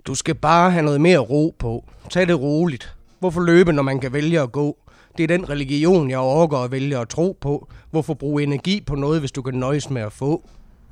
Du skal bare have noget mere ro på. Tag det roligt. Hvorfor løbe, når man kan vælge at gå? Det er den religion, jeg overgår at vælge at tro på. Hvorfor bruge energi på noget, hvis du kan nøjes med at få?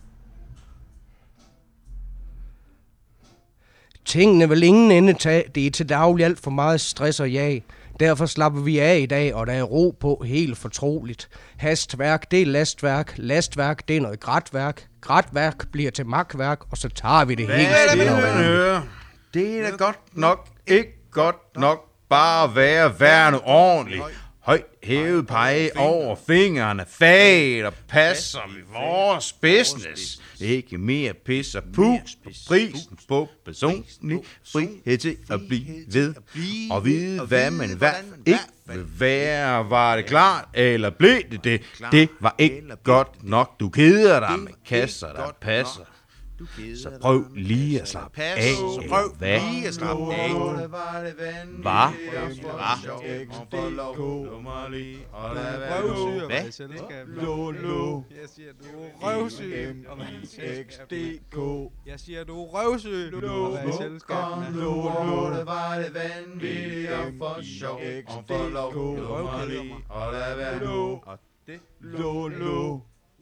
Tingene vil ingen ende tage. Det er til daglig alt for meget stress og jag. Derfor slapper vi af i dag, og der er ro på helt fortroligt. Hastværk, det er lastværk. Lastværk, det er noget grætværk. Grætværk bliver til makværk, og så tager vi det hele stille og roligt. Det er da godt nok, ikke godt nok, bare være værende ordentligt. Højt hævet pege over fingrene, fag og passer vi vores business. Ikke mere pis og pus på prisen på personlig frihed til at blive ved. Og vide, hvad man i hvert fald ikke vil være. Var det klart, eller blev det det? Det var ikke godt nok. Du keder dig med kasser, der passer. Så prøv lige at slappe af. Hvad? Hvad? Lolo. Jeg siger, du er røvsyg. Jeg siger, du er røvsyg. Lolo, det var det vanvittigt og for sjov. Og for lov, og lad være nu. Lolo.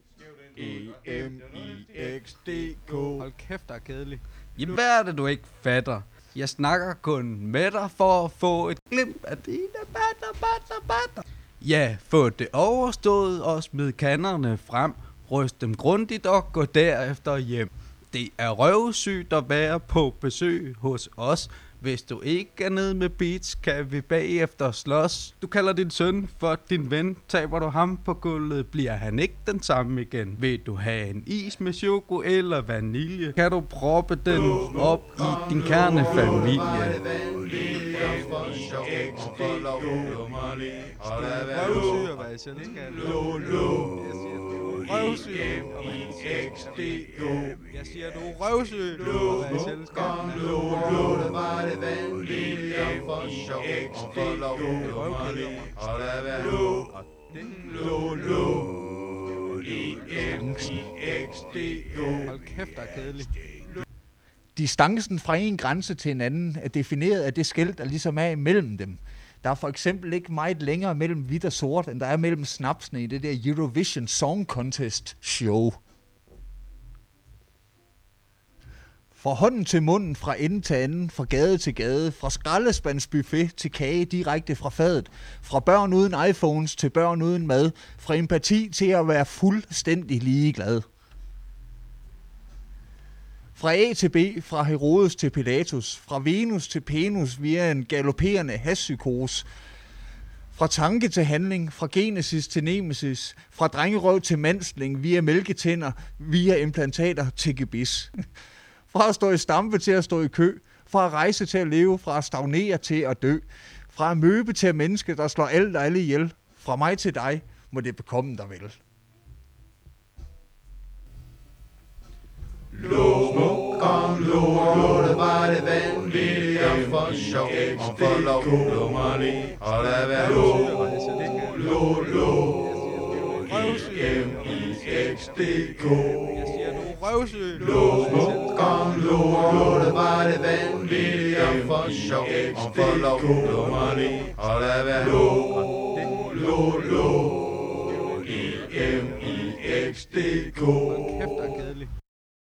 EMIXDK. Hold kæft, der er kedelig. Jamen, hvad er det, du ikke fatter? Jeg snakker kun med dig for at få et glimt af dine batter. Ja, få det overstået og smid kannerne frem. Ryst dem grundigt og gå derefter hjem. Det er røvsygt at være på besøg hos os. Hvis du ikke er nede med beats, kan vi bagefter slås. Du kalder din søn for din ven. Taber du ham på gulvet, bliver han ikke den samme igen. Vil du have en is med choko eller vanilje, kan du proppe den op i din kernefamilie. Røvsyg og være i selskab. Jeg siger, du er røvsyg og være i selskab. Det var det vanvittigt og for sjov. Og for lov, og lad være nu. EMIXDK. Hold kæft, der er kedelig. Distancen fra en grænse til en anden er defineret af det skel, der ligesom er imellem dem. Der er for eksempel ikke meget længere mellem hvidt og sort, end der er mellem snapsene i det der Eurovision Song Contest show. Fra hånden til munden, fra ende til anden, fra gade til gade, fra skraldespandsbuffet til kage direkte fra fadet, fra børn uden iPhones til børn uden mad, fra empati til at være fuldstændig ligeglad. Fra A til B, fra Herodes til Pilatus, fra Venus til Penus via en galopperende hashpsykose, fra tanke til handling, fra Genesis til Nemesis, fra drengerøv til mandsling via mælketænder, via implantater til gebis. Fra at stå i stampe til at stå i kø, fra at rejse til at leve, fra at stagnere til at dø, fra at møbe til at menneske, der slår alt og alle ihjel. Fra mig til dig må det bekomme dig vel. Lolo, det var det vanvittigt og for sjov. Og for lov, og lad være nu. Lolo. EMIXDK. Jeg siger, du er røvsyg. Lolo, det var det vanvittigt og for sjov. Og for lov, og lad være nu. Lolo. EMIXDK. Hold kæft, der er kedelig.